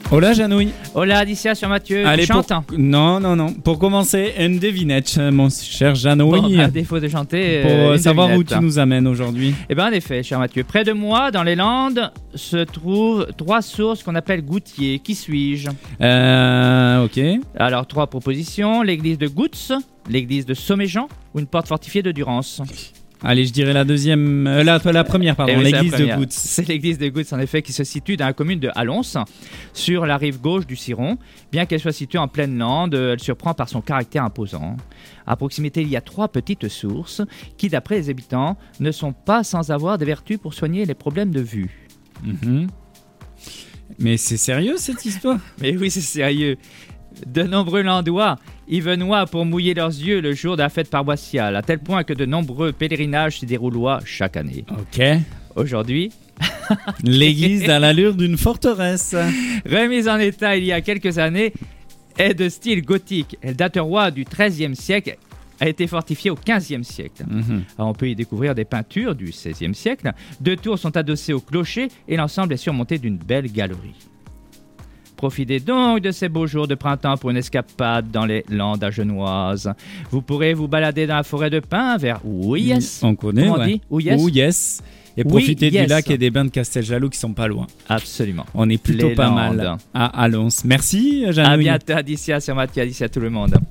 Hola Janouille. Hola Alicia sur Mathieu. Allez, Chante. Non. Pour commencer, une devinette, mon cher Janouille. Bon, à défaut de chanter, pour savoir devinette. où tu nous amènes aujourd'hui. Eh bien, en effet, cher Mathieu, près de moi, dans les Landes, se trouvent 3 sources qu'on appelle gouttiers. Qui suis-je? Ok. Alors, 3 propositions. L'église de Goutz, l'église de Somméjean ou une porte fortifiée de Durance. Allez, je dirais la deuxième, la première, pardon, Eh oui, c'est l'église la de première. Goutz. C'est l'église de Goutz, en effet, qui se situe dans la commune de Allons, sur la rive gauche du Ciron. Bien qu'elle soit située en pleine lande, elle surprend par son caractère imposant. À proximité, il y a 3 petites sources qui, d'après les habitants, ne sont pas sans avoir des vertus pour soigner les problèmes de vue. Mhm. Mais c'est sérieux cette histoire? Mais oui, c'est sérieux. De nombreux Landois y venoient pour mouiller leurs yeux le jour de la fête paroissiale, à tel point que de nombreux pèlerinages s'y dérouloient chaque année. Ok. Aujourd'hui, L'église a l'allure d'une forteresse. remise en état il y a quelques années, est de style gothique. Elle dateroit du XIIIe siècle, a été fortifiée au XVe siècle. Mhm. Alors, on peut y découvrir des peintures du XVIe siècle. 2 tours sont adossées au clocher et l'ensemble est surmonté d'une belle galerie. Profitez donc de ces beaux jours de printemps pour une escapade dans les Landes agennoises. Vous pourrez vous balader dans la forêt de pins vers Ouillès. On connaît, Comment on ouais. dit Ouillès. Ouillès. Et Oui, profiter yes. du lac et des bains de Casteljaloux qui sont pas loin. Absolument. On est plutôt Les pas Landes. mal à Allons. Merci, À Janouille. bientôt, Alicia, sur Mathieu, Alicia, tout le monde.